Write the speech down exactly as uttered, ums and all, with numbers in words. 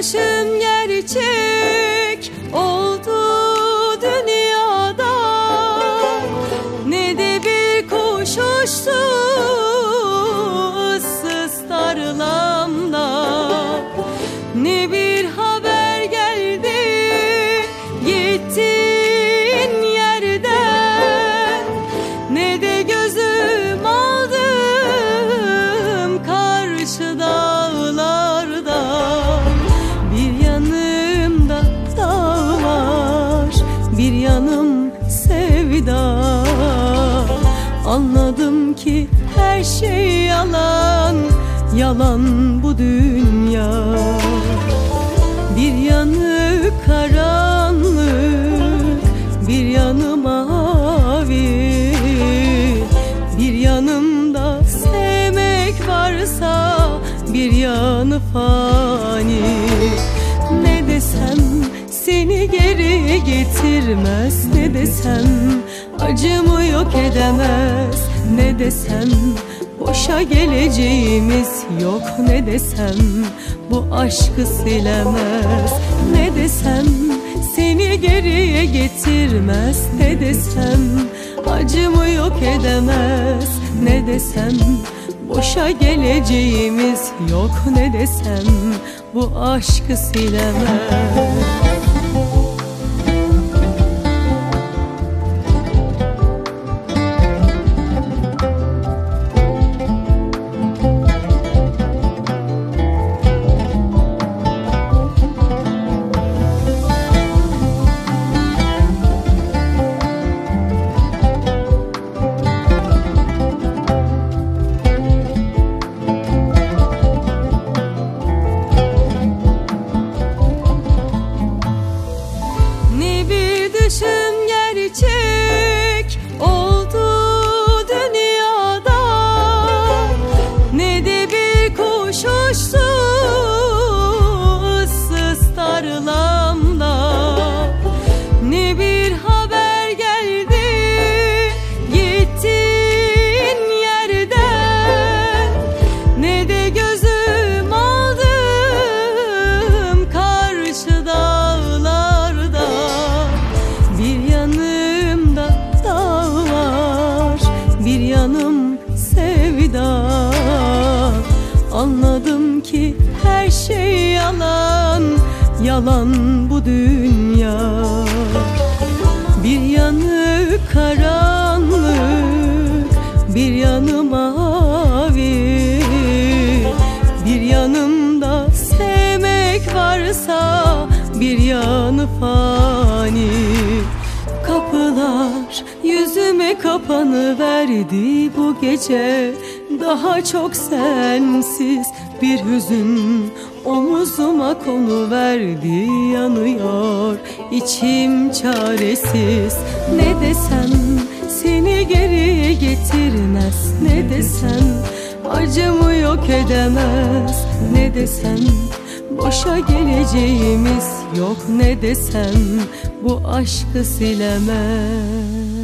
düşüm gerçek oldu dünyada, ne de bir kuş uçtu ıssız tarlamda, ne bir haber geldi gittiğin yerden, ne de gözüm aldım karşı dağlarda. Bir yanımda dağ var, bir yanım sevda. Anladım ki her şey yalan, yalan bu dünya. Bir yanı karanlık, bir yanı mavi, bir yanımda sevmek varsa bir yanı fani. Ne desem seni geri getirmez, ne desem acımı yok edemez, ne desem boşa geleceğimiz yok, ne desem bu aşkı silemez, ne desem seni geriye getirmez, ne desem acımı yok edemez, ne desem boşa geleceğimiz yok, ne desem bu aşkı silemez. Düşüm gerçek oldu dünyada, ne de bir kuş uçtu ıssız tarlamda, ne bir haber geldi gittiğin yerden, ne de gözüm aldım karşı dağlarda. Bir yanımda dağ var, bir yanım sevda. Anladım ki her şey yalan, yalan bu dünya. Bir yanı karanlık, bir yanı mavi, bir yanımda sevmek varsa bir yanı fani. Kapılar yüzüme kapanıverdi bu gece, daha çok sensiz bir hüzün omuzuma konuverdi. Yanıyor içim çaresiz, ne desem seni geriye getirmez, ne desem acımı yok edemez, ne desem boşa geleceğimiz yok, ne desem bu aşkı silemez.